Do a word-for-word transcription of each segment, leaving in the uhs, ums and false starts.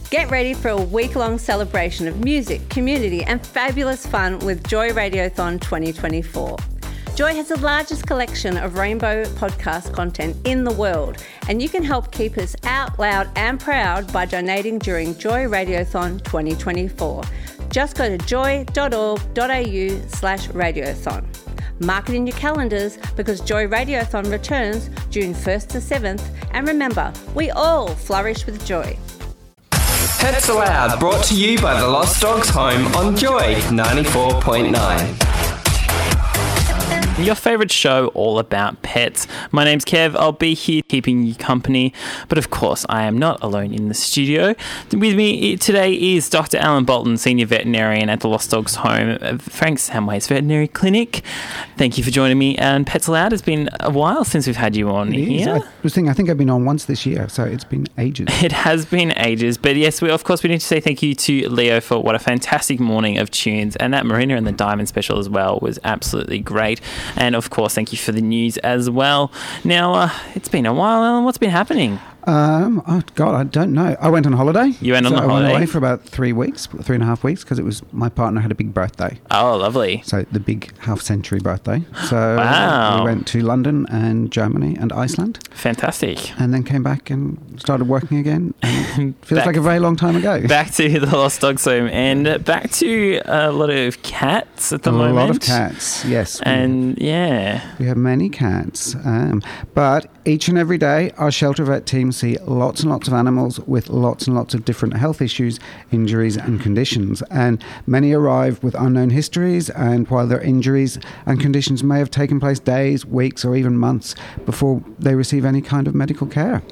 Get ready for a week-long celebration of music, community and fabulous fun with Joy Radiothon twenty twenty-four. Joy has the largest collection of rainbow podcast content in the world, and you can help keep us out loud and proud by donating during Joy Radiothon twenty twenty-four. Just go to joy.org.au slash radiothon. Mark it in your calendars because Joy Radiothon returns June first to seventh, and remember, we all flourish with joy. Pets Aloud, brought to you by the Lost Dogs Home on Joy ninety-four point nine. Your favourite show all about pets. My name's Kev. I'll be here keeping you company. But of course, I am not alone in the studio. With me today is Doctor Alan Bolton, Senior Veterinarian at the Lost Dogs Home, Frank Samways Veterinary Clinic. Thank you for joining me. And Pets Aloud, it's been a while since we've had you on it here. I was thinking, I think I've been on once this year, so it's been ages. It has been ages. But yes, we, of course, we need to say thank you to Leo for what a fantastic morning of tunes. And that Marina and the Diamond special as well was absolutely great. And of course, thank you for the news as well. Now, uh, it's been a while, Alan. What's been happening? Um, oh God, I don't know. I went on holiday. You went on so the I holiday? I went away for about three weeks, three and a half weeks, because it was my partner had a big birthday. Oh, lovely. So the big half-century birthday. So wow. we went to London and Germany and Iceland. Fantastic. And then came back and started working again. And it feels back, like a very long time ago. Back to the Lost Dogs Home and back to a lot of cats at the a moment. A lot of cats, yes. And we, yeah. We have many cats. Um, but each and every day, our shelter vet team see lots and lots of animals with lots and lots of different health issues, injuries and conditions. And many arrive with unknown histories, and while their injuries and conditions may have taken place days, weeks or even months before they receive any kind of medical care.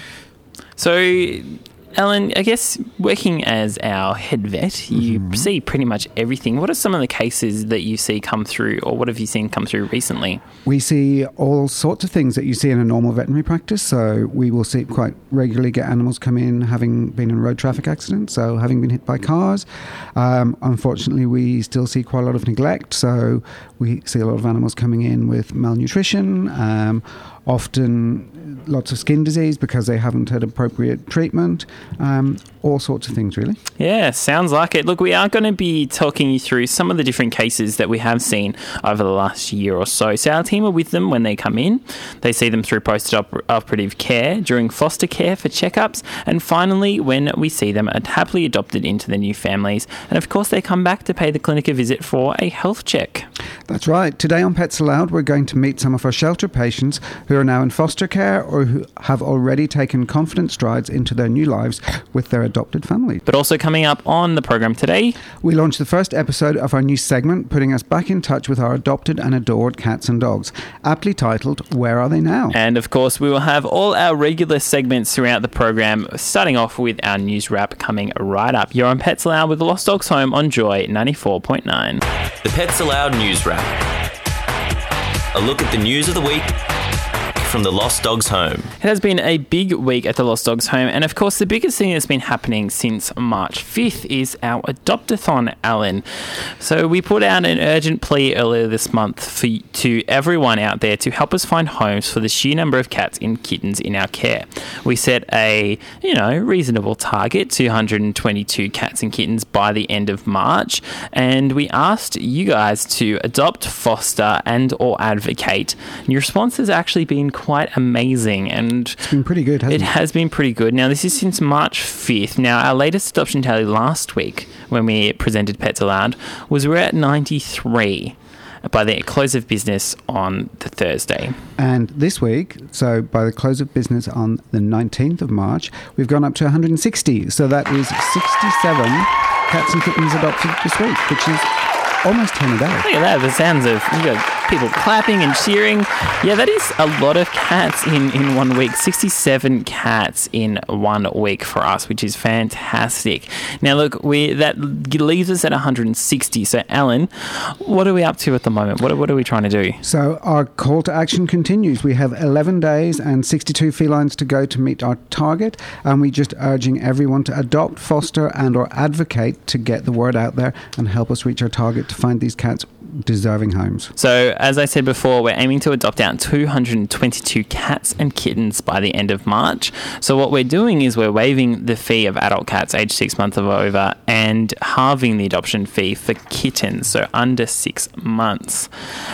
So, Alan, I guess working as our head vet, you mm-hmm. see pretty much everything. What are some of the cases that you see come through, or what have you seen come through recently? We see all sorts of things that you see in a normal veterinary practice. So we will see quite regularly get animals come in having been in road traffic accidents, so having been hit by cars. Um, unfortunately, we still see quite a lot of neglect. So we see a lot of animals coming in with malnutrition, um, often lots of skin disease because they haven't had appropriate treatment, um, all sorts of things really. Yeah, sounds like it. Look, we are going to be talking you through some of the different cases that we have seen over the last year or so. So our team are with them when they come in. They see them through post-operative care, during foster care for checkups, and finally when we see them happily adopted into their new families. And of course they come back to pay the clinic a visit for a health check. That's right. Today on Pets Aloud, we're going to meet some of our shelter patients who are now in foster care or who have already taken confident strides into their new lives with their adopted family. But also coming up on the program today, we launched the first episode of our new segment, putting us back in touch with our adopted and adored cats and dogs, aptly titled, Where Are They Now? And of course, we will have all our regular segments throughout the program, starting off with our news wrap coming right up. You're on Pets Aloud with the Lost Dogs Home on Joy ninety-four point nine. The Pets Aloud News Wrap. A look at the news of the week from the Lost Dogs Home. It has been a big week at the Lost Dogs Home, and of course the biggest thing that's been happening since March fifth is our Adopt-a-thon, Alan. So we put out an urgent plea earlier this month for, to everyone out there to help us find homes for the sheer number of cats and kittens in our care. We set a, you know, reasonable target, two hundred twenty-two cats and kittens by the end of March, and we asked you guys to adopt, foster and or advocate. And your response has actually been quite amazing, and it's been pretty good, hasn't it? It has been pretty good. Now, this is since March fifth. Now, our latest adoption tally last week, when we presented Pets Aloud, was we're at ninety-three by the close of business on the Thursday. And this week, so by the close of business on the nineteenth of March, we've gone up to one hundred sixty. So that is sixty-seven cats and kittens adopted this week, which is almost ten a day. Look at that. The sounds of you got people clapping and cheering. Yeah, that is a lot of cats in, in one week. sixty-seven cats in one week for us, which is fantastic. Now, look, we that leaves us at one hundred sixty. So, Alan, what are we up to at the moment? What, what are we trying to do? So, our call to action continues. We have eleven days and sixty-two felines to go to meet our target. And we're just urging everyone to adopt, foster and or advocate to get the word out there and help us reach our target to find these cats deserving homes. So, as I said before, we're aiming to adopt out two hundred twenty-two cats and kittens by the end of March. So what we're doing is we're waiving the fee of adult cats aged six months or over and halving the adoption fee for kittens, so under six months.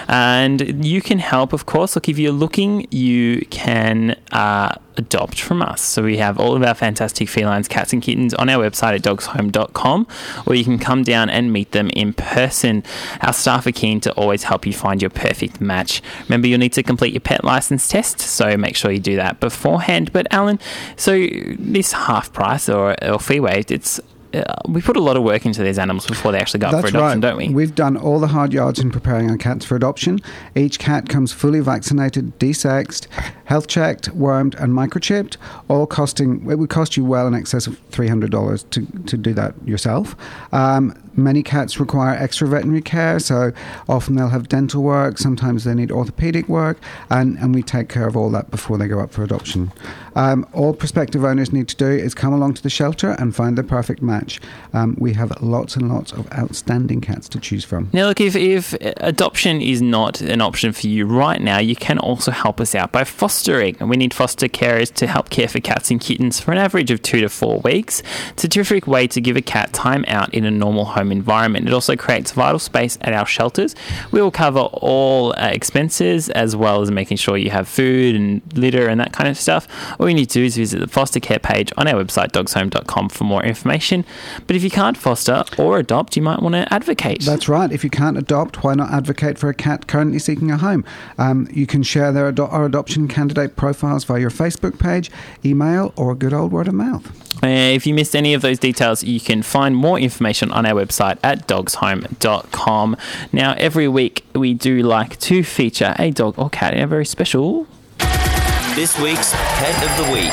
And you can help, of course. Look, if you're looking, you can uh, adopt from us. So we have all of our fantastic felines, cats and kittens on our website at dogs home dot com, or you can come down and meet them in person. Our staff are keen to always help you find your perfect match. Remember, you'll need to complete your pet license test, so make sure you do that beforehand. But Alan, so this half price or, or fee waived, it's Uh, we put a lot of work into these animals before they actually go up That's for adoption, right. don't we? We've done all the hard yards in preparing our cats for adoption. Each cat comes fully vaccinated, desexed, health checked, wormed and microchipped, all costing, it would cost you well in excess of three hundred dollars to, to do that yourself. Um, many cats require extra veterinary care, so often they'll have dental work, sometimes they need orthopedic work, and, and we take care of all that before they go up for adoption. Um, all prospective owners need to do is come along to the shelter and find their perfect match. Um, we have lots and lots of outstanding cats to choose from. Now, look, if, if adoption is not an option for you right now, you can also help us out by fostering. We need foster carers to help care for cats and kittens for an average of two to four weeks. It's a terrific way to give a cat time out in a normal home environment. It also creates vital space at our shelters. We will cover all uh, expenses, as well as making sure you have food and litter and that kind of stuff. All you need to do is visit the foster care page on our website, dogs home dot com, for more information. But if you can't foster or adopt, you might want to advocate. That's right. If you can't adopt, why not advocate for a cat currently seeking a home? Um, you can share their ado- our adoption candidate profiles via your Facebook page, email, or a good old word of mouth. Uh, if you missed any of those details, you can find more information on our website at dogs home dot com. Now, every week we do like to feature a dog or cat in a very special... This week's Pet of the Week.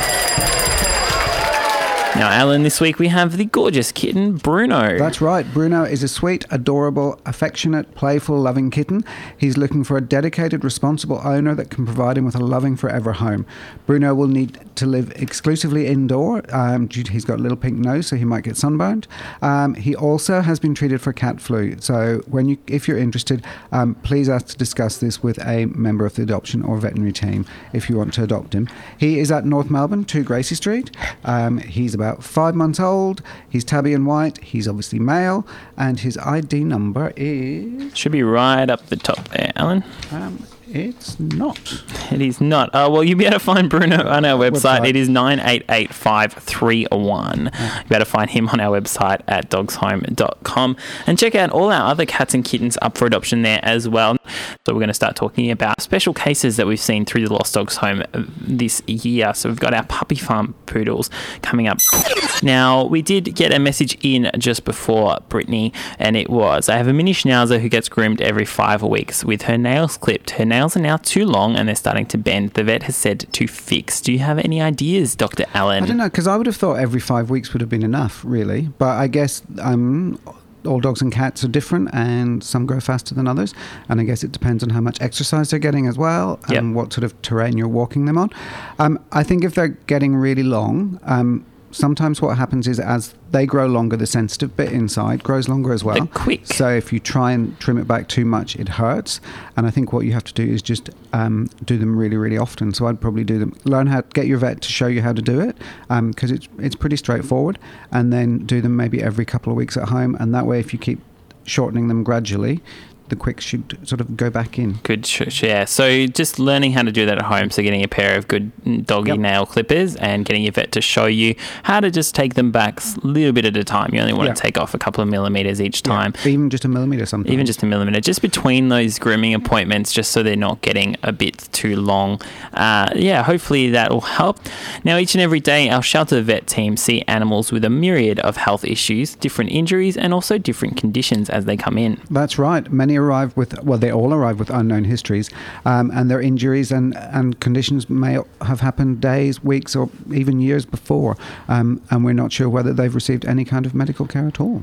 Now, Alan, this week we have the gorgeous kitten, Bruno. That's right. Bruno is a sweet, adorable, affectionate, playful, loving kitten. He's looking for a dedicated, responsible owner that can provide him with a loving forever home. Bruno will need to live exclusively indoor. Um, due to, he's got a little pink nose, so he might get sunburned. Um, he also has been treated for cat flu. So when you, if you're interested, um, please ask to discuss this with a member of the adoption or veterinary team if you want to adopt him. He is at North Melbourne, two Gracie Street. Um, he's about five months old. He's tabby and white. He's obviously male, and his I D number is... Should be right up the top there, Alan. Um, it's not. It is not. Uh, well, you'll be able to find Bruno on our website. Website. It is nine eight eight five three one. Yeah. You'll be able to find him on our website at dogs home dot com. And check out all our other cats and kittens up for adoption there as well. So we're going to start talking about special cases that we've seen through the Lost Dogs Home this year. So we've got our puppy farm poodles coming up. Now, we did get a message in just before, Brittany, and it was, I have a mini schnauzer who gets groomed every five weeks with her nails clipped. Her nails are now too long and they're starting to bend. The vet has said to fix. Do you have any ideas, Doctor Allen? I don't know, because I would have thought every five weeks would have been enough, really. But I guess... Um, all dogs and cats are different, and some grow faster than others, and I guess it depends on how much exercise they're getting as well, and yep. what sort of terrain you're walking them on. Um, I think if they're getting really long, um, sometimes what happens is as they grow longer, the sensitive bit inside grows longer as well. They're quick. So if you try and trim it back too much, it hurts. And I think what you have to do is just um, do them really, really often. So I'd probably do them. Learn how to get your vet to show you how to do it, because um, it's it's pretty straightforward. And then do them maybe every couple of weeks at home. And that way, if you keep shortening them gradually, the quicks should sort of go back in. Good share. So just learning how to do that at home. So getting a pair of good doggy yep. nail clippers and getting your vet to show you how to just take them back a little bit at a time. You only want yep. to take off a couple of millimetres each time. Yeah. Even just a millimetre sometimes. Even just a millimetre. Just between those grooming appointments, just so they're not getting a bit too long. Uh, yeah, hopefully that will help. Now, each and every day, our shelter vet team see animals with a myriad of health issues, different injuries, and also different conditions as they come in. That's right. Many arrive with, well, they all arrive with unknown histories, um, and their injuries and, and conditions may have happened days, weeks, or even years before, um, and we're not sure whether they've received any kind of medical care at all.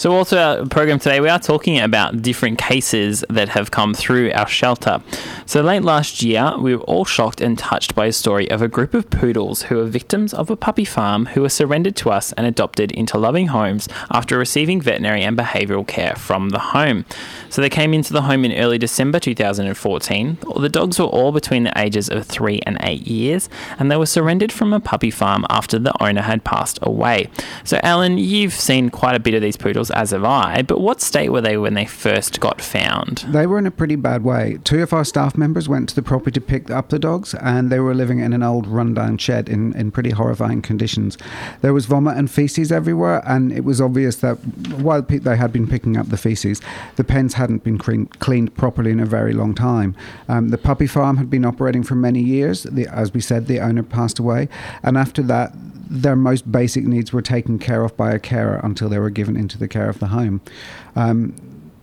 So also our program today, we are talking about different cases that have come through our shelter. So late last year, we were all shocked and touched by a story of a group of poodles who were victims of a puppy farm who were surrendered to us and adopted into loving homes after receiving veterinary and behavioural care from the home. So they came into the home in early December two thousand fourteen. The dogs were all between the ages of three and eight years, and they were surrendered from a puppy farm after the owner had passed away. So Alan, you've seen quite a bit of these poodles, as have I, but what state were they when they first got found? They were in a pretty bad way. Two of our staff members went to the property to pick up the dogs, and they were living in an old rundown shed in, in pretty horrifying conditions. There was vomit and feces everywhere, and it was obvious that while pe- they had been picking up the feces, the pens hadn't been clean- cleaned properly in a very long time. Um, the puppy farm had been operating for many years. The, as we said, the owner passed away, and after that, their most basic needs were taken care of by a carer until they were given into the care of the home. Um,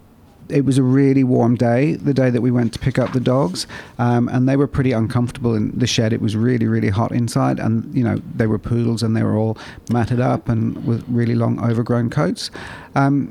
it was a really warm day, the day that we went to pick up the dogs, um, and they were pretty uncomfortable in the shed. It was really, really hot inside, and, you know, they were poodles and they were all matted up and with really long overgrown coats. Um,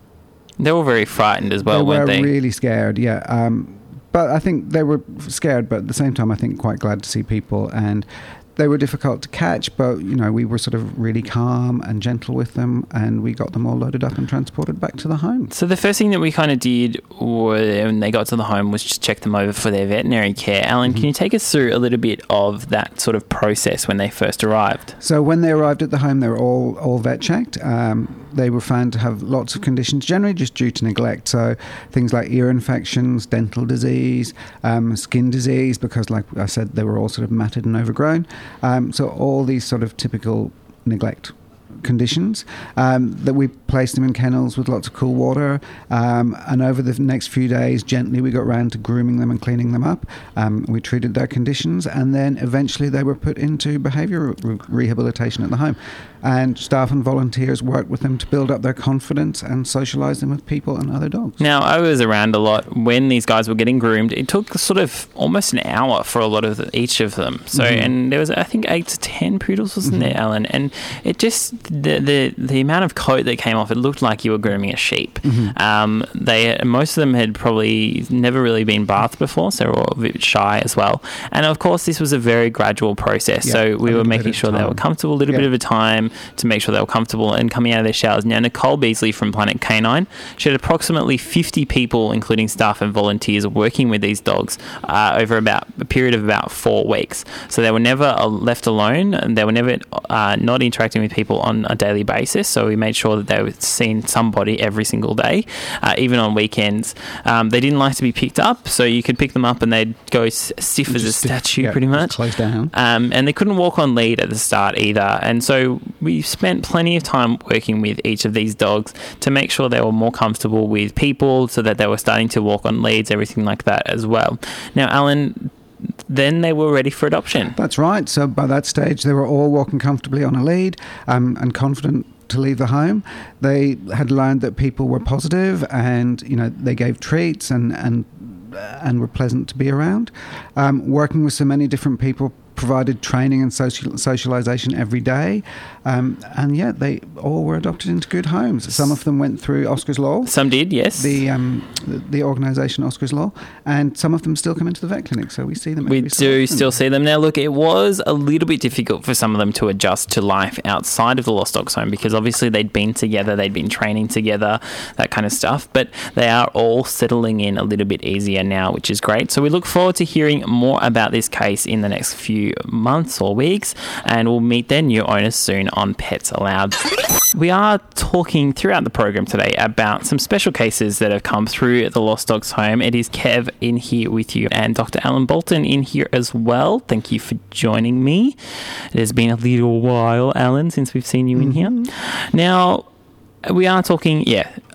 they were very frightened as well, they weren't were they? really scared, yeah. Um, but I think they were scared, but at the same time, I think quite glad to see people, and they were difficult to catch, but, you know, we were sort of really calm and gentle with them, and we got them all loaded up and transported back to the home. So the first thing that we kind of did when they got to the home was just check them over for their veterinary care. Alan, mm-hmm. can you take us through a little bit of that sort of process when they first arrived? So when they arrived at the home, they were all, all vet checked. Um, they were found to have lots of conditions, generally just due to neglect. So things like ear infections, dental disease, um, skin disease, because like I said, they were all sort of matted and overgrown. Um, so all these sort of typical neglect conditions, um, that we placed them in kennels with lots of cool water, um, and over the next few days gently we got round to grooming them and cleaning them up. Um, we treated their conditions, and then eventually they were put into behaviour re- rehabilitation at the home, and staff and volunteers worked with them to build up their confidence and socialise them with people and other dogs. Now, I was around a lot when these guys were getting groomed. It took sort of almost an hour for a lot of the, each of them. So, mm-hmm. and there was, I think, eight to ten poodles, wasn't mm-hmm. there, Alan? And it just, the, the the amount of coat that came off, it looked like you were grooming a sheep. Mm-hmm. Um, they most of them had probably never really been bathed before, so they were all a bit shy as well. And of course, this was a very gradual process. Yeah, so we were making sure they were comfortable, a little yeah. bit of a time to make sure they were comfortable and coming out of their showers. Now, Nicole Beasley from Planet Canine, she had approximately fifty people, including staff and volunteers, working with these dogs uh, over about a period of about four weeks. So they were never uh, left alone, and they were never uh, not interacting with people on a daily basis. So we made sure that they were seeing somebody every single day, uh, even on weekends. Um, they didn't like to be picked up, so you could pick them up and they'd go s- stiff just as a stiff, statue, yeah, pretty much. Close down. Um, and they couldn't walk on lead at the start either. And so we spent plenty of time working with each of these dogs to make sure they were more comfortable with people, so that they were starting to walk on leads, everything like that as well. Now, Alan, then they were ready for adoption. That's right. So by that stage, they were all walking comfortably on a lead, um, and confident to leave the home. They had learned that people were positive, and, you know, they gave treats and and and were pleasant to be around. Um, working with so many different people provided training and social, socialisation every day. Um, and yeah, they all were adopted into good homes. Some of them went through Oscar's Law. Some did, yes. The um, the, the organisation Oscar's Law. And some of them still come into the vet clinic, so we see them. We do so still see them. Now, look, it was a little bit difficult for some of them to adjust to life outside of the Lost Dogs home, because obviously they'd been together, they'd been training together, that kind of stuff. But they are all settling in a little bit easier now, which is great. So we look forward to hearing more about this case in the next few months or weeks, and we'll meet their new owners soon on Pets Allowed. We are talking throughout the program today about some special cases that have come through the Lost Dogs home. It is Kev in here with you, and Doctor Alan Bolton in here as well. Thank you for joining me. It has been a little while, Alan, since we've seen you in here. Now, we are talking, yeah,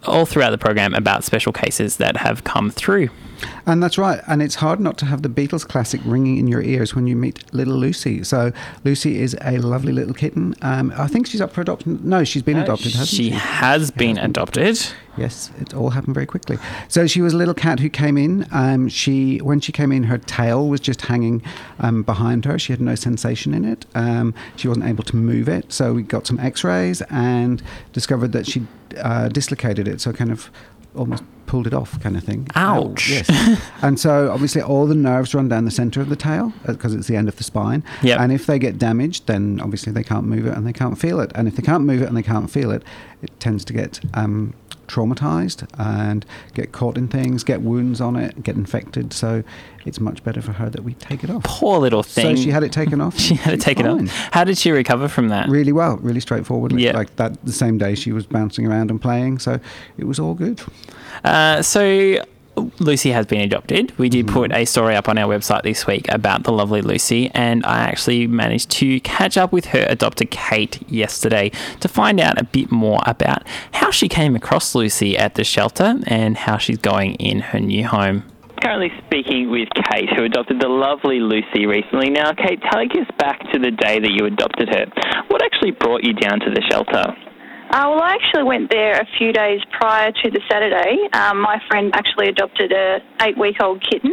all throughout the program about special cases that have come through. And that's right. And it's hard not to have the Beatles classic ringing in your ears when you meet little Lucy. So Lucy is a lovely little kitten. Um, I think she's up for adoption. No, she's been No, adopted, hasn't she? She has been adopted. Yes, it all happened very quickly. So she was a little cat who came in. Um, she, when she came in, her tail was just hanging um, behind her. She had no sensation in it. Um, she wasn't able to move it. So we got some x-rays and discovered that she uh, dislocated it. So kind of almost pulled it off kind of thing. Ouch. Yes. And so obviously all the nerves run down the centre of the tail because it's the end of the spine. Yep. And if they get damaged, then obviously they can't move it and they can't feel it. And if they can't move it and they can't feel it, it tends to get um, traumatized and get caught in things, get wounds on it, get infected. So it's much better for her that we take it off. Poor little thing. So she had it taken off. She had it She's taken fine. off. How did she recover from that? Really well, really straightforwardly. Yeah. Like that, the same day she was bouncing around and playing, so it was all good. Uh, so Lucy has been adopted. We did put a story up on our website this week about the lovely Lucy, and I actually managed to catch up with her adopter Kate yesterday to find out a bit more about how she came across Lucy at the shelter and how she's going in her new home. Currently speaking with Kate, who adopted the lovely Lucy recently. Now, Kate, take us back to the day that you adopted her. What actually brought you down to the shelter? Uh, well, I actually went there a few days prior to the Saturday. Um, my friend actually adopted a eight-week-old kitten,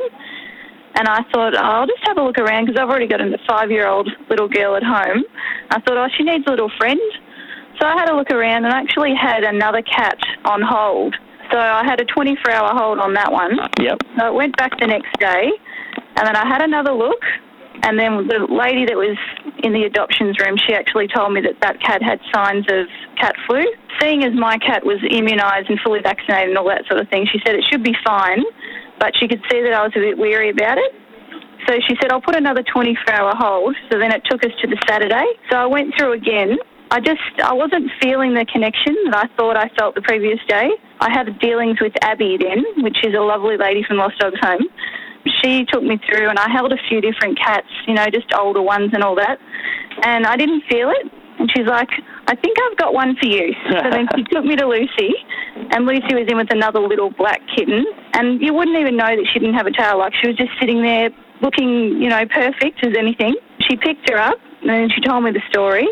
and I thought, oh, I'll just have a look around because I've already got a five-year-old little girl at home. I thought, oh, she needs a little friend. So I had a look around and actually had another cat on hold. So I had a twenty-four hour hold on that one. Yep. So I went back the next day, and then I had another look, and then the lady that was in the adoptions room, she actually told me that that cat had signs of cat flu. Seeing as my cat was immunised and fully vaccinated and all that sort of thing, she said it should be fine, but she could see that I was a bit weary about it. So she said, I'll put another twenty-four hour hold. So then it took us to the Saturday. So I went through again. I just, I wasn't feeling the connection that I thought I felt the previous day. I had dealings with Abby then, which is a lovely lady from Lost Dogs Home. She took me through and I held a few different cats, you know, just older ones and all that. And I didn't feel it. And she's like, I think I've got one for you. So then she took me to Lucy, and Lucy was in with another little black kitten. And you wouldn't even know that she didn't have a tail. Like, she was just sitting there looking, you know, perfect as anything. She picked her up and then she told me the story.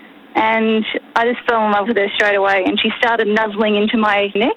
And I just fell in love with her straight away. And she started nuzzling into my neck.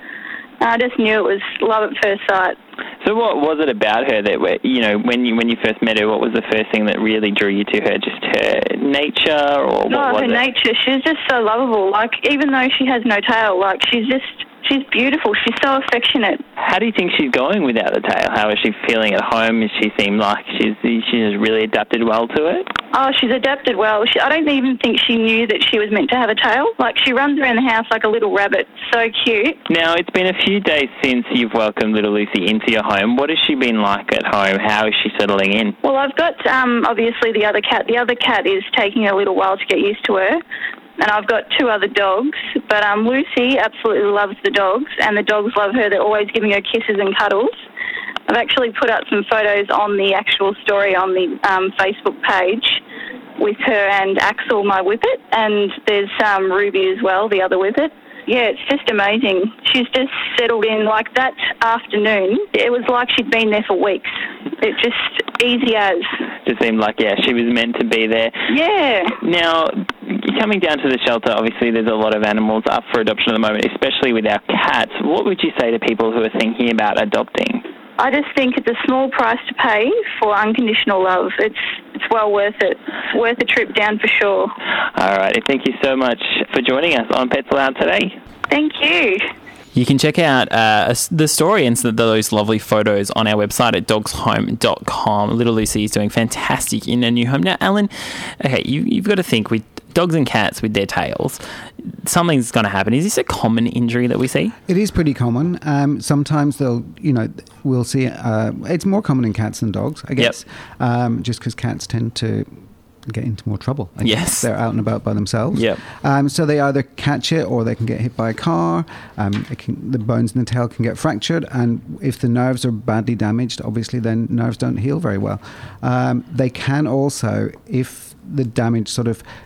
And I just knew it was love at first sight. So what was it about her that, you know, when you when you first met her, what was the first thing that really drew you to her? Just her nature, or what oh, was her it? nature. She's just so lovable. Like, even though she has no tail, like, she's just, she's beautiful. She's so affectionate. How do you think she's going without the tail? How is she feeling at home? Does she seem like she's she's really adapted well to it? Oh, she's adapted well. She, I don't even think she knew that she was meant to have a tail. Like, she runs around the house like a little rabbit. So cute. Now, it's been a few days since you've welcomed little Lucy into your home. What has she been like at home? How is she settling in? Well, I've got, um, obviously, the other cat. The other cat is taking a little while to get used to her. And I've got two other dogs. But um, Lucy absolutely loves the dogs, and the dogs love her. They're always giving her kisses and cuddles. I've actually put up some photos on the actual story on the um, Facebook page with her and Axel, my whippet, and there's um, Ruby as well, the other whippet. Yeah, it's just amazing. She's just settled in. Like, that afternoon, it was like she'd been there for weeks. It just easy as. It seemed like, yeah, she was meant to be there. Yeah. Now, coming down to the shelter, obviously there's a lot of animals up for adoption at the moment, especially with our cats. What would you say to people who are thinking about adopting? I just think it's a small price to pay for unconditional love. It's it's well worth it. It's worth a trip down for sure. All right. Thank you so much for joining us on Pets Aloud today. Thank you. You can check out uh, the story and those lovely photos on our website at dogs home dot com. Little Lucy is doing fantastic in a new home. Now, Alan, okay, you, you've got to think with dogs and cats with their tails, something's going to happen. Is this a common injury that we see? It is pretty common. Um, sometimes they'll, you know, we'll see. Uh, it's more common in cats than dogs, I guess. Yep. Um, just because cats tend to get into more trouble. I yes. guess. They're out and about by themselves. Yep. Um, so they either catch it or they can get hit by a car. Um, it can, the bones in the tail can get fractured. And if the nerves are badly damaged, obviously then nerves don't heal very well. Um, they can also, if the damage sort of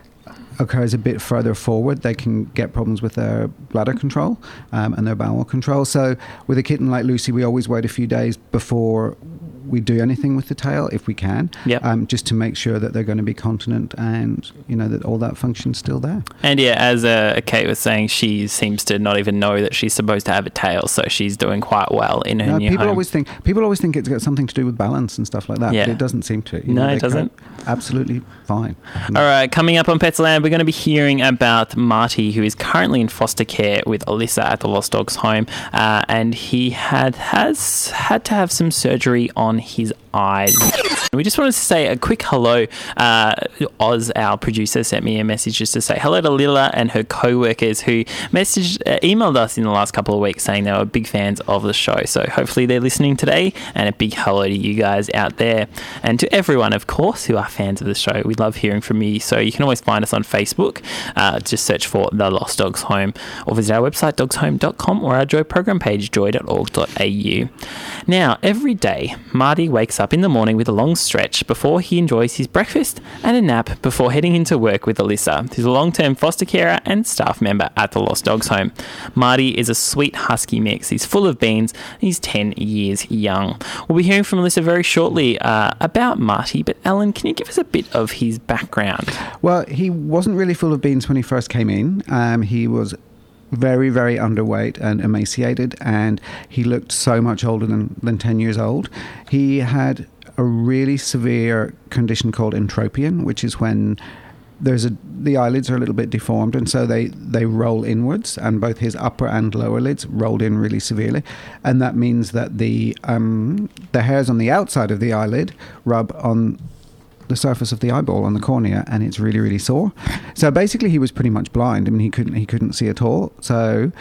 occurs a bit further forward, they can get problems with their bladder control um, and their bowel control. So with a kitten like Lucy, we always wait a few days before we do anything with the tail, if we can, yep. um, just to make sure that they're going to be continent and, you know, that all that function's still there. And yeah, as uh, Kate was saying, she seems to not even know that she's supposed to have a tail, so she's doing quite well in her no, new people home. always think people always think it's got something to do with balance and stuff like that, yeah. but it doesn't seem to. You no, know, it doesn't. Absolutely fine. All right, coming up on Petsland, we're going to be hearing about Marty, who is currently in foster care with Alyssa at the Lost Dogs home, uh, and he had has had to have some surgery on his eyes. We just wanted to say a quick hello. Uh, Oz, our producer, sent me a message just to say hello to Lila and her co-workers who messaged, uh, emailed us in the last couple of weeks saying they were big fans of the show. So hopefully they're listening today, and a big hello to you guys out there. And to everyone, of course, who are fans of the show. We love hearing from you. So you can always find us on Facebook. Uh, just search for The Lost Dogs Home, or visit our website, dogs home dot com, or our Joy program page, joy dot org dot a u. Now, every day, Marty wakes up in the morning with a long stretch before he enjoys his breakfast and a nap before heading into work with Alyssa, who's a long-term foster carer and staff member at the Lost Dogs home. Marty is a sweet husky mix. He's full of beans. And he's ten years young. We'll be hearing from Alyssa very shortly uh, about Marty, but Ellen, can you give us a bit of his background? Well, he wasn't really full of beans when he first came in. Um, he was very, very underweight and emaciated, and he looked so much older than, than ten years old. He had a really severe condition called entropion, which is when there's a the eyelids are a little bit deformed, and so they, they roll inwards, and both his upper and lower lids rolled in really severely, and that means that the um, the hairs on the outside of the eyelid rub on the surface of the eyeball on the cornea, and it's really, really sore. So basically he was pretty much blind. I mean, he couldn't he couldn't see at all. So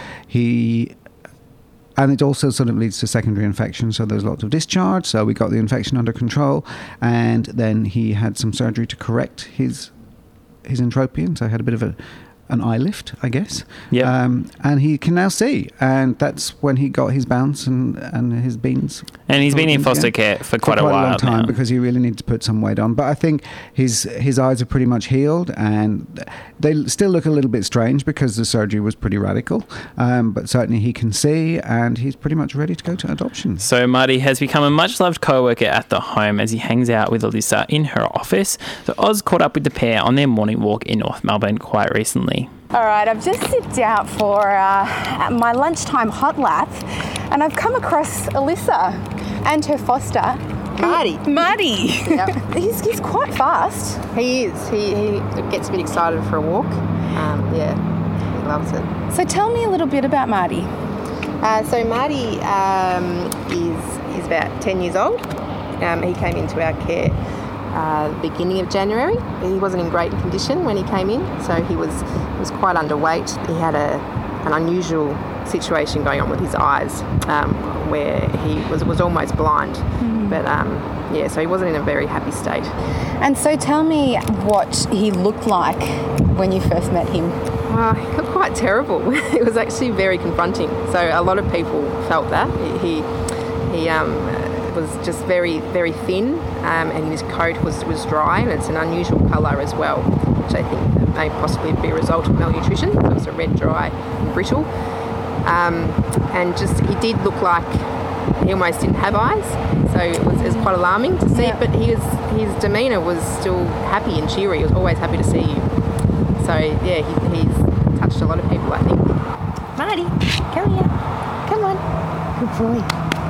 he and it also sort of leads to secondary infection, so there's lots of discharge. So we got the infection under control, and then he had some surgery to correct his his entropion, so he had a bit of a an eye lift, I guess. Yeah. Um, and he can now see, and that's when he got his bounce and, and his beans. And he's been in foster again. care for quite, for quite a while a long time now. because he really needed to put some weight on. But I think his his eyes are pretty much healed, and they still look a little bit strange because the surgery was pretty radical. Um, but certainly he can see, and he's pretty much ready to go to adoption. So Marty has become a much-loved co-worker at the home as he hangs out with Alyssa in her office. So Oz caught up with the pair on their morning walk in North Melbourne quite recently. All right, I've just zipped out for uh, my lunchtime hot lap, and I've come across Alyssa and her foster, Marty. Marty. Yep. he's, he's quite fast. He is. He, he gets a bit excited for a walk. Um, yeah, he loves it. So tell me a little bit about Marty. Uh, so Marty um, is is about ten years old. Um, he came into our care Uh, beginning of January. He wasn't in great condition when he came in, so he was he was quite underweight. He had a an unusual situation going on with his eyes, um, where he was was almost blind. Mm. But um, yeah, so he wasn't in a very happy state. And so tell me what he looked like when you first met him. Uh, he looked quite terrible. It was actually very confronting. So a lot of people felt that. He he um. was just very, very thin, um, and his coat was, was dry, and it's an unusual colour as well, which I think may possibly be a result of malnutrition. It was a red, dry, and brittle. Um, and just, he did look like he almost didn't have eyes, so it was, it was quite alarming to see, yeah. But he was, his demeanour was still happy and cheery. He was always happy to see you. So, yeah, he, he's touched a lot of people, I think. Marty, come here. Come on. Good boy.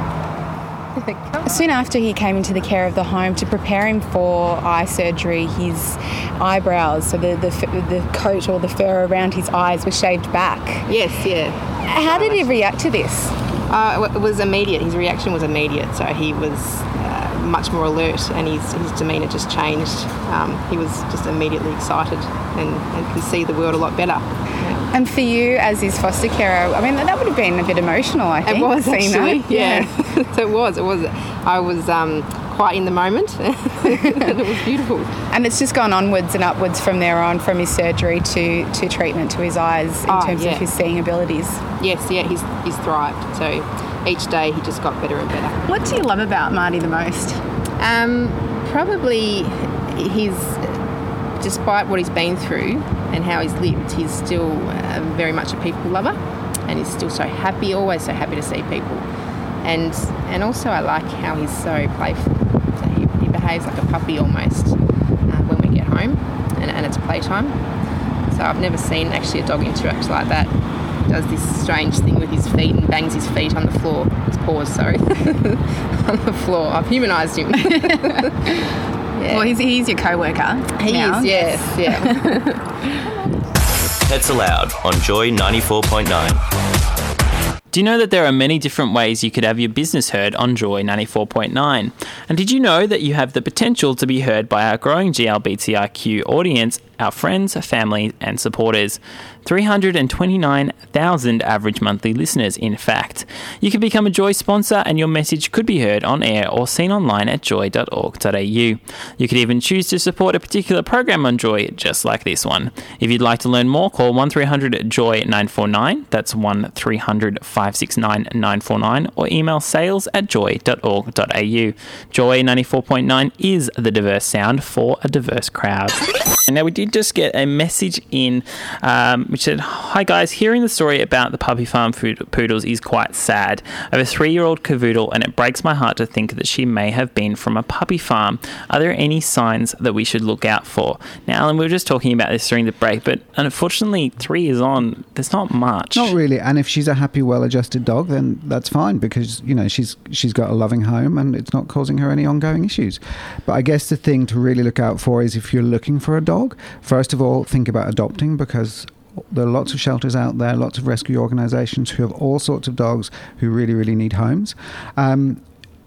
Soon after he came into the care of the home to prepare him for eye surgery, his eyebrows, so the, the the coat or the fur around his eyes was shaved back. Yes, yeah. How did he react to this? Uh, it was immediate. His reaction was immediate, so he was uh, much more alert, and his, his demeanour just changed. Um, he was just immediately excited and, and can see the world a lot better. Yeah. And for you as his foster carer, I mean, that would have been a bit emotional, I think. It was, actually, that. yeah. yeah. So it was, it was. I was um, quite in the moment, and it was beautiful. And it's just gone onwards and upwards from there on, from his surgery to, to treatment to his eyes in oh, terms yeah. of his seeing abilities. Yes, yeah, he's, he's thrived. So each day he just got better and better. What do you love about Marty the most? Um, probably his, despite what he's been through, and how he's lived. He's still uh, very much a people lover, and he's still so happy, always so happy to see people. And and also I like how he's so playful. So he, he behaves like a puppy almost uh, when we get home, and, and it's playtime. So I've never seen actually a dog interact like that. He does this strange thing with his feet and bangs his feet on the floor, his paws, sorry, on the floor. I've humanised him. Yeah. Well, he's, he's your co-worker. He now. is, yes, yeah. Pets Allowed on Joy ninety-four point nine. Do you know that there are many different ways you could have your business heard on Joy ninety-four point nine? And did you know that you have the potential to be heard by our growing G L B T I Q audience, our friends, family and supporters? three hundred twenty-nine thousand average monthly listeners, in fact. You can become a Joy sponsor and your message could be heard on air or seen online at joy dot org dot a u. You could even choose to support a particular program on Joy, just like this one. If you'd like to learn more, call one three hundred joy nine four nine, that's one three hundred five six nine nine four nine, or email sales at joy dot org dot a u. Joy ninety-four point nine is the diverse sound for a diverse crowd. And now we did just get a message in um, which said, "Hi guys, hearing the story about the puppy farm food poodles is quite sad. I have a three-year-old cavoodle and it breaks my heart to think that she may have been from a puppy farm. Are there any signs that we should look out for?" Now, Alan, we were just talking about this during the break, but unfortunately, three years on, there's not much. Not really. And if she's a happy, well-adjusted dog, then that's fine because, you know, she's she's got a loving home and it's not causing her any ongoing issues. But I guess the thing to really look out for is if you're looking for a dog, first of all, think about adopting, because there are lots of shelters out there, lots of rescue organisations who have all sorts of dogs who really, really need homes. Um,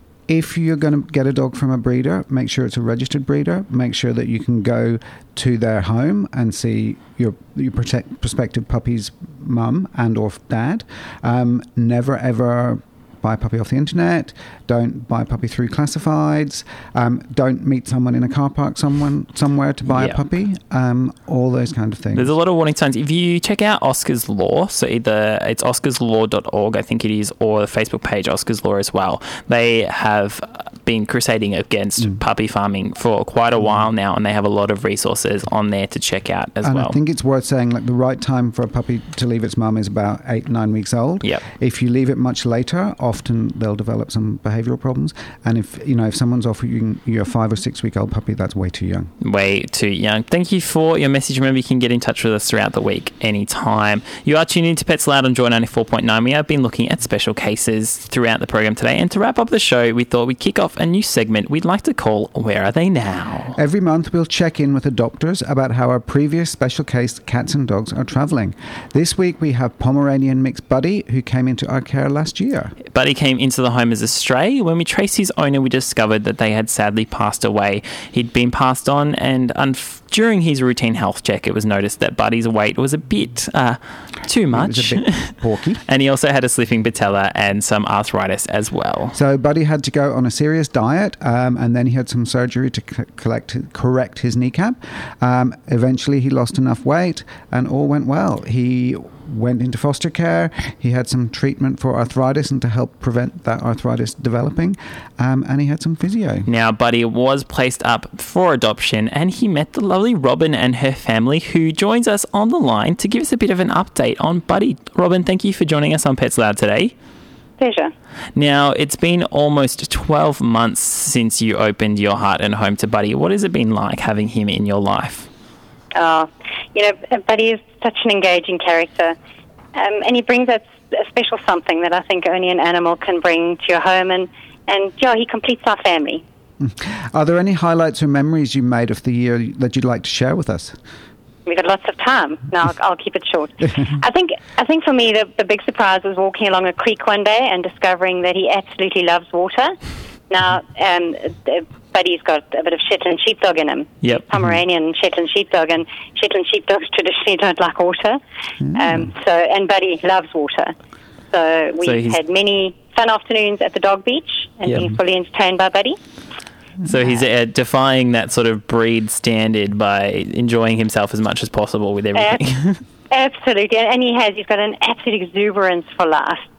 if you're going to get a dog from a breeder, make sure it's a registered breeder. Make sure that you can go to their home and see your your protect, prospective puppy's mum and or dad. Um, never, ever buy a puppy off the internet. Don't buy a puppy through classifieds. Um, don't meet someone in a car park someone somewhere to buy Yep. a puppy. Um, all those kind of things. There's a lot of warning signs. If you check out Oscar's Law, so either it's oscars law dot org, I think it is, or the Facebook page Oscar's Law as well, they have been crusading against mm. puppy farming for quite a while now, and they have a lot of resources on there to check out as and well. I think it's worth saying, like, the right time for a puppy to leave its mum is about eight, nine weeks old. Yep. If you leave it much later, often they'll develop some behavioural problems. And if, you know, if someone's offering you a five or six week old puppy, that's way too young. Way too young. Thank you for your message. Remember, you can get in touch with us throughout the week anytime. You are tuned into Pets Loud on Joy ninety-four point nine. We have been looking at special cases throughout the program today. And to wrap up the show, we thought we'd kick off a new segment we'd like to call Where Are They Now? Every month we'll check in with adopters about how our previous special case cats and dogs are travelling. This week we have Pomeranian mix Buddy, who came into our care last year. Buddy came into the home as a stray. When we traced his owner, we discovered that they had sadly passed away. He'd been passed on, and unf- during his routine health check, it was noticed that Buddy's weight was a bit uh, too much. It was a bit porky. And he also had a slipping patella and some arthritis as well. So Buddy had to go on a serious diet, um, and then he had some surgery to c- collect, correct his kneecap. Um, eventually, he lost enough weight, and all went well. He went into foster care. He had some treatment for arthritis and to help prevent that arthritis developing, um, and he had some physio. Now, Buddy was placed up for adoption, and he met the lovely Robin and her family, who joins us on the line to give us a bit of an update on Buddy. Robin, thank you for joining us on Pets Loud today. Pleasure. Now, it's been almost twelve months since you opened your heart and home to Buddy. What has it been like having him in your life? Oh, you know, Buddy is such an engaging character, um, and he brings that a special something that I think only an animal can bring to your home, and, and yeah, he completes our family. Are there any highlights or memories you made of the year that you'd like to share with us? We've got lots of time. Now I'll, I'll keep it short. I think I think for me the, the big surprise was walking along a creek one day and discovering that he absolutely loves water. Now, um, Buddy's got a bit of Shetland sheepdog in him. Yep. Pomeranian Shetland sheepdog, and Shetland sheepdogs traditionally don't like water. Mm. Um, so, and Buddy loves water. So we So had many fun afternoons at the dog beach and Yep. being fully entertained by Buddy. So he's uh, defying that sort of breed standard by enjoying himself as much as possible with everything. Absolutely, and he has. He's got an absolute exuberance for life.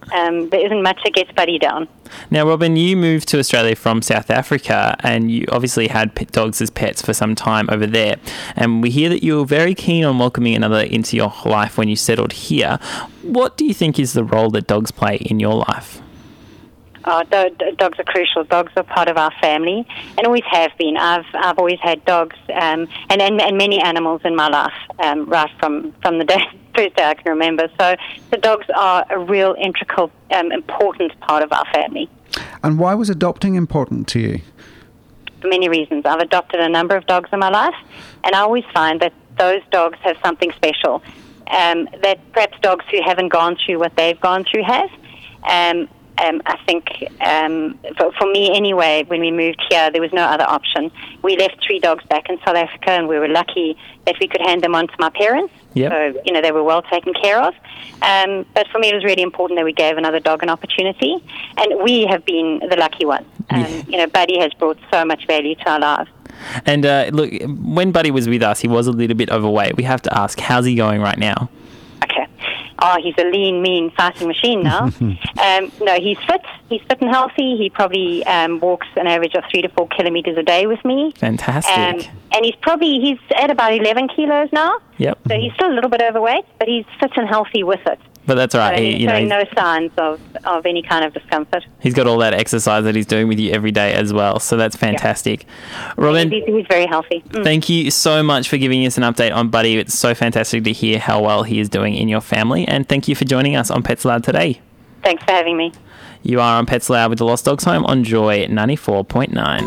Um, there isn't much that gets Buddy down. Now, Robin, you moved to Australia from South Africa and you obviously had pet dogs as pets for some time over there. And we hear that you were very keen on welcoming another into your life when you settled here. What do you think is the role that dogs play in your life? Oh, do- do- dogs are crucial. Dogs are part of our family and always have been. I've I've always had dogs um, and, and and many animals in my life, um, right from, from the day, first day I can remember. So the dogs are a real integral, um, important part of our family. And why was adopting important to you? For many reasons. I've adopted a number of dogs in my life, and I always find that those dogs have something special um, that perhaps dogs who haven't gone through what they've gone through have. Um, Um, I think um, for, for me anyway, when we moved here, there was no other option. We left three dogs back in South Africa, and we were lucky that we could hand them on to my parents. Yep. So, you know, they were well taken care of. Um, but for me, it was really important that we gave another dog an opportunity, and we have been the lucky ones. Um, Yeah. You know, Buddy has brought so much value to our lives. And uh, look, when Buddy was with us, he was a little bit overweight. We have to ask, how's he going right now? Okay. Oh, he's a lean, mean fighting machine now. um, no, he's fit. He's fit and healthy. He probably um, walks an average of three to four kilometres a day with me. Fantastic. Um, and he's probably, he's at about eleven kilos now. Yep. So he's still a little bit overweight, but he's fit and healthy with it. But that's all right. So He, he's you know, showing he's, no signs of, of any kind of discomfort. he's got all that exercise that he's doing with you every day as well. So that's fantastic. Robin, He's, he's very healthy. Mm. thank you so much for giving us an update on Buddy. It's so fantastic to hear how well he is doing in your family. And thank you for joining us on Pets Loud today. Thanks for having me. You are on Pets Loud with the Lost Dogs Home on Joy ninety-four point nine.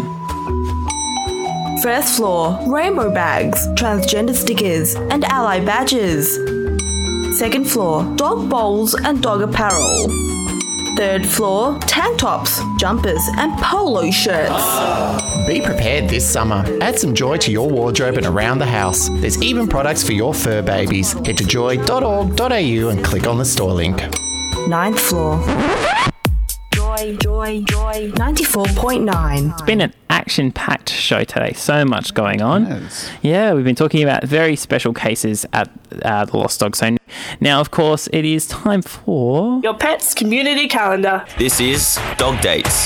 First floor, rainbow bags, transgender stickers, and ally badges. Second floor, dog bowls and dog apparel. Third floor, tank tops, jumpers, and polo shirts. Be prepared this summer. Add some joy to your wardrobe and around the house. There's even products for your fur babies. Head to joy dot org dot a u and click on the store link. Ninth floor. Joy, Joy, Joy, ninety-four point nine. It's been an action-packed show today. So much going on. Yes. Yeah, we've been talking about very special cases at uh, the Lost Dogs Home. Now, of course, it is time for... Your pet's community calendar. This is Dog Dates.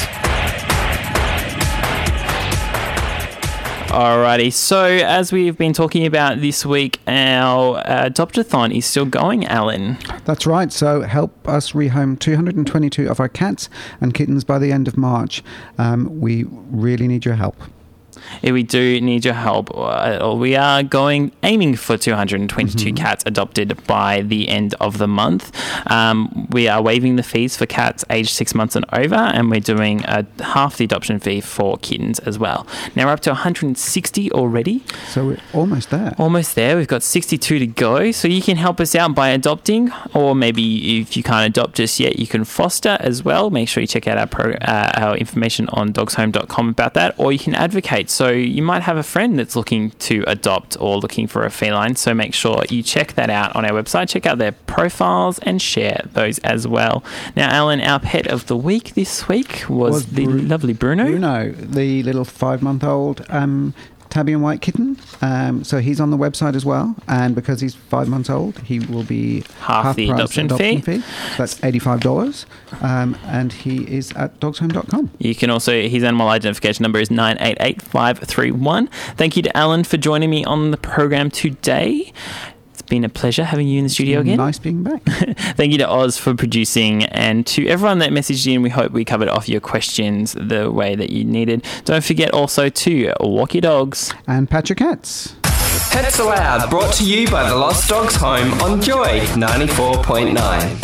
Alrighty, so as we've been talking about this week, our uh, Adopt-a-thon is still going, Alan. That's right. So help us rehome two hundred twenty-two of our cats and kittens by the end of March. Um, we really need your help. Yeah, we do need your help. Uh, we are going aiming for two hundred twenty-two mm-hmm. cats adopted by the end of the month. Um, we are waiving the fees for cats aged six months and over, and we're doing a half the adoption fee for kittens as well. Now we're up to one hundred sixty already. So we're almost there. Almost there. We've got sixty-two to go. So you can help us out by adopting, or maybe if you can't adopt just yet, you can foster as well. Make sure you check out our pro, uh, our information on dogs home dot com about that, or you can advocate. So you might have a friend that's looking to adopt or looking for a feline. So make sure you check that out on our website. Check out their profiles and share those as well. Now, Alan, our pet of the week this week was, was the Bru- lovely Bruno. Bruno, the little five-month-old um, tabby and white kitten. Um, so he's on the website as well. And because he's five months old, he will be half, half the adoption, adoption fee. fee. So that's eighty-five dollars. Um, and he is at dogs home dot com. You can also, his animal identification number is nine eight eight five three one. Thank you to Alan for joining me on the program today. It's been a pleasure having you in the studio again. Nice being back. Thank you to Oz for producing, and to everyone that messaged in. We hope we covered off your questions the way that you needed. Don't forget also to walk your dogs and pat your cats. Pets Allowed, brought to you by the Lost Dogs Home on Joy ninety-four point nine.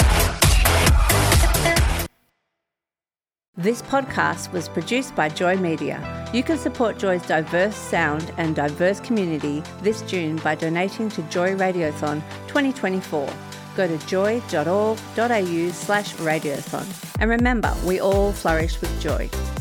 This podcast was produced by Joy Media. You can support Joy's diverse sound and diverse community this June by donating to Joy Radiothon twenty twenty-four. Go to joy dot org dot a u slash radiothon. And remember, we all flourish with joy.